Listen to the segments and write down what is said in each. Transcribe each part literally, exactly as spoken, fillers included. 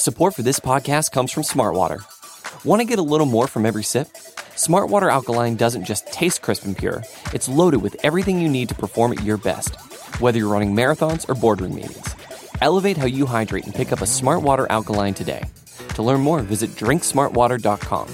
Support for this podcast comes from Smartwater. Want to get a little more from every sip? Smartwater Alkaline doesn't just taste crisp and pure, it's loaded with everything you need to perform at your best, whether you're running marathons or boardroom meetings. Elevate how you hydrate and pick up a Smartwater Alkaline today. To learn more, visit drink smartwater dot com.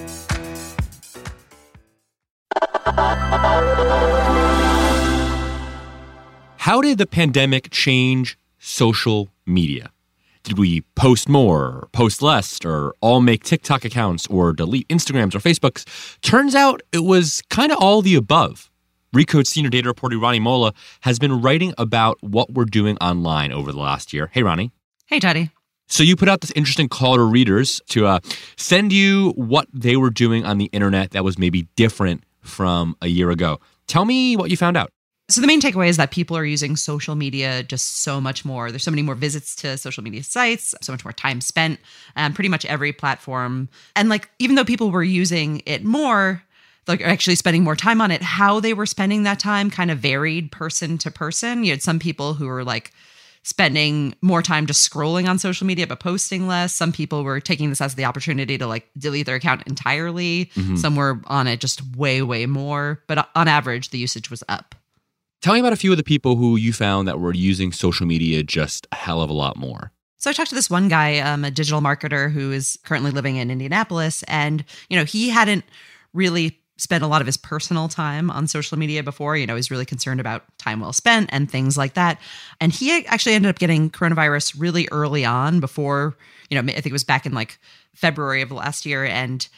How did the pandemic change social media? Did we post more, or post less, or all make TikTok accounts, or delete Instagrams or Facebooks? Turns out it was kind of all the above. Recode senior data reporter Ronnie Molla has been writing about what we're doing online over the last year. Hey, Ronnie. Hey, Teddy. So you put out this interesting call to readers to uh, send you what they were doing on the internet that was maybe different from a year ago. Tell me what you found out. So the main takeaway is that people are using social media just so much more. There's so many more visits to social media sites, so much more time spent on pretty much every platform. And like, even though people were using it more, like actually spending more time on it, how they were spending that time kind of varied person to person. You had some people who were like spending more time just scrolling on social media, but posting less. Some people were taking this as the opportunity to like delete their account entirely. Mm-hmm. Some were on it just way, way more. But on average, the usage was up. Tell me about a few of the people who you found that were using social media just a hell of a lot more. So I talked to this one guy, um, a digital marketer who is currently living in Indianapolis. And, you know, he hadn't really spent a lot of his personal time on social media before. You know, he's really concerned about time well spent and things like that. And he actually ended up getting coronavirus really early on before, you know, I think it was back in like February of last year. And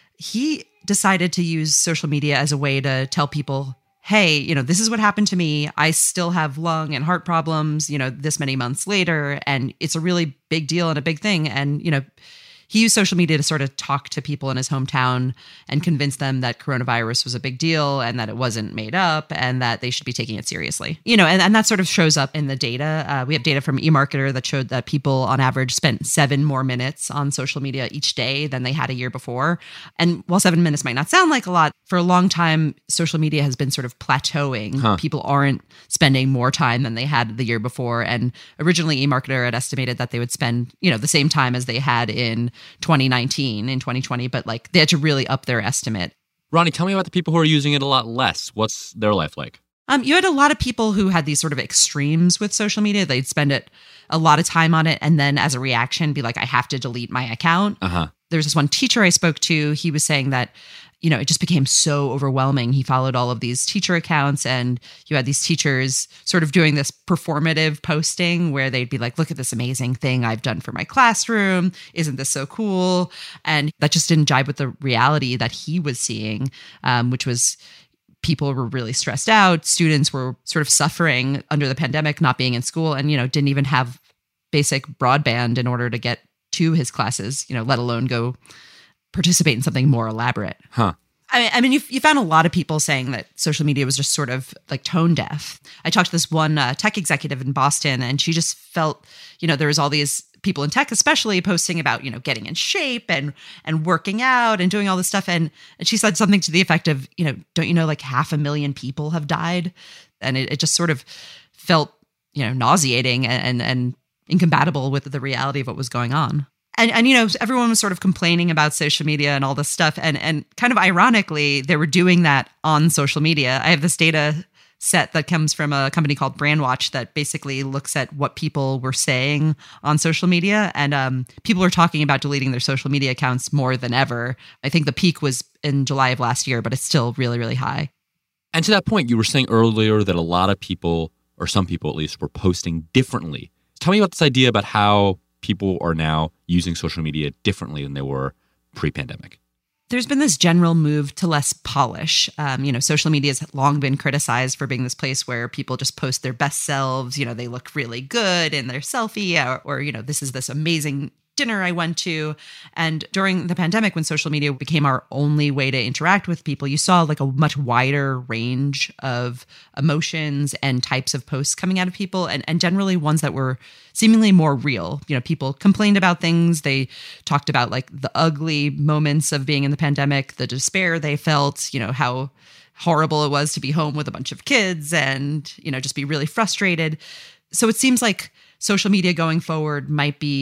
he decided to use social media as a way to tell people, hey, you know, this is what happened to me. I still have lung and heart problems, you know, this many months later. And it's a really big deal and a big thing. And, you know, he used social media to sort of talk to people in his hometown and convince them that coronavirus was a big deal and that it wasn't made up and that they should be taking it seriously. You know, and, and that sort of shows up in the data. Uh, we have data from eMarketer that showed that people on average spent seven more minutes on social media each day than they had a year before. And while seven minutes might not sound like a lot, for a long time, social media has been sort of plateauing. Huh. People aren't spending more time than they had the year before. And originally eMarketer had estimated that they would spend, you know, the same time as they had in twenty nineteen, in twenty twenty, but like they had to really up their estimate. Ronnie, tell me about the people who are using it a lot less. What's their life like? Um, you had a lot of people who had these sort of extremes with social media. They'd spend it a lot of time on it and then as a reaction be like, I have to delete my account. Uh-huh. There's this one teacher I spoke to. He was saying that, you know, it just became so overwhelming. He followed all of these teacher accounts and you had these teachers sort of doing this performative posting where they'd be like, look at this amazing thing I've done for my classroom. Isn't this so cool? And that just didn't jibe with the reality that he was seeing, um, which was people were really stressed out. Students were sort of suffering under the pandemic, not being in school and, you know, didn't even have basic broadband in order to get to his classes, you know, let alone go participate in something more elaborate. Huh. I mean, I mean, you, you found a lot of people saying that social media was just sort of like tone deaf. I talked to this one uh, tech executive in Boston, and she just felt, you know, there was all these people in tech, especially posting about, you know, getting in shape and and working out and doing all this stuff. And, and she said something to the effect of, you know, don't you know, like half a million people have died, and it, it just sort of felt, you know, nauseating and, and and incompatible with the reality of what was going on. And, and, you know, everyone was sort of complaining about social media and all this stuff. And, and kind of ironically, they were doing that on social media. I have this data set that comes from a company called Brandwatch that basically looks at what people were saying on social media. And um, people are talking about deleting their social media accounts more than ever. I think the peak was in July of last year, but it's still really, really high. And to that point, you were saying earlier that a lot of people, or some people at least, were posting differently. Tell me about this idea about how people are now using social media differently than they were pre-pandemic. There's been this general move to less polish. Um, you know, social media has long been criticized for being this place where people just post their best selves. You know, they look really good in their selfie or, or you know, this is this amazing dinner I went to. And during the pandemic, when social media became our only way to interact with people, you saw like a much wider range of emotions and types of posts coming out of people, and, and generally ones that were seemingly more real. You know, people complained about things. They talked about like the ugly moments of being in the pandemic, the despair they felt, you know, how horrible it was to be home with a bunch of kids and, you know, just be really frustrated. So it seems like social media going forward might be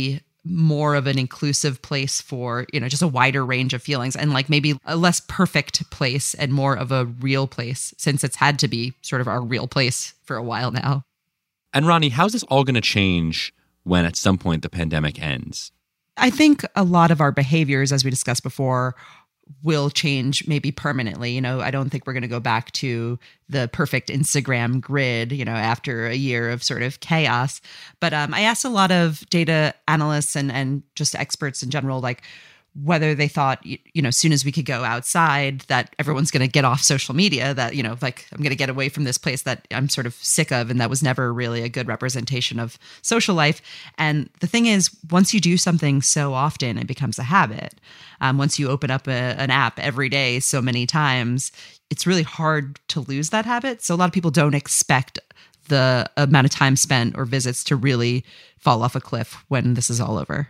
more of an inclusive place for, you know, just a wider range of feelings, and like maybe a less perfect place and more of a real place, since it's had to be sort of our real place for a while now. And Rani, how's this all going to change when at some point the pandemic ends? I think a lot of our behaviors, as we discussed before, will change maybe permanently. You know, I don't think we're going to go back to the perfect Instagram grid, you know, after a year of sort of chaos. But um, I asked a lot of data analysts and, and just experts in general, like whether they thought, you know, as soon as we could go outside, that everyone's going to get off social media, that, you know, like I'm going to get away from this place that I'm sort of sick of. And that was never really a good representation of social life. And the thing is, once you do something so often, it becomes a habit. Um, once you open up a, an app every day so many times, it's really hard to lose that habit. So a lot of people don't expect the amount of time spent or visits to really fall off a cliff when this is all over.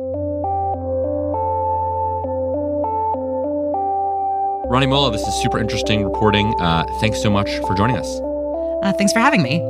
Rani Molla, this is super interesting reporting. Uh, thanks so much for joining us. Uh, thanks for having me.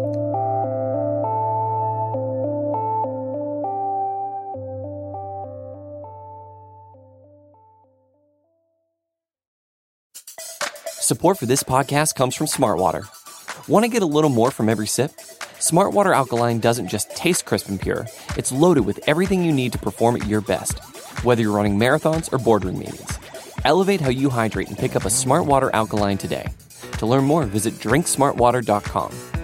Support for this podcast comes from Smartwater. Want to get a little more from every sip? Smartwater Alkaline doesn't just taste crisp and pure. It's loaded with everything you need to perform at your best, whether you're running marathons or boardroom meetings. Elevate how you hydrate and pick up a Smartwater Alkaline today. To learn more, visit drink smart water dot com.